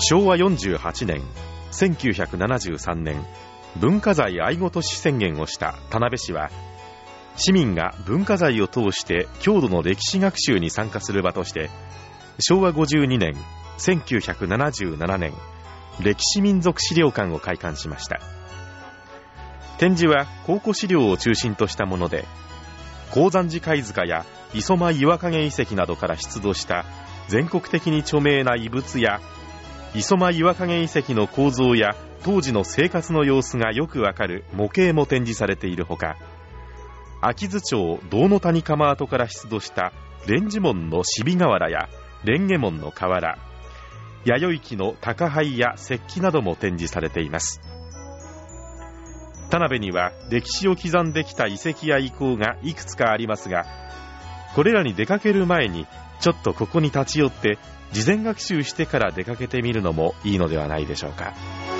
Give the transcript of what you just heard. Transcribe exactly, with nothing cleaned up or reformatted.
しょうわよんじゅうはちねんせんきゅうひゃくななじゅうさんねん文化財愛護都市宣言をした田辺市は、市民が文化財を通して郷土の歴史学習に参加する場としてしょうわごじゅうにねんせんきゅうひゃくななじゅうななねん歴史民族資料館を開館しました。展示は考古資料を中心としたもので、鉱山寺貝塚や磯間岩影遺跡などから出土した全国的に著名な遺物や、磯間岩影遺跡の構造や当時の生活の様子がよくわかる模型も展示されているほか、秋津町道の谷釜跡から出土した蓮司門のシビ瓦や蓮華門の瓦、弥生期の高灰や石器なども展示されています。田辺には歴史を刻んできた遺跡や遺構がいくつかありますが、これらに出かける前にちょっとここに立ち寄って事前学習してから出かけてみるのもいいのではないでしょうか。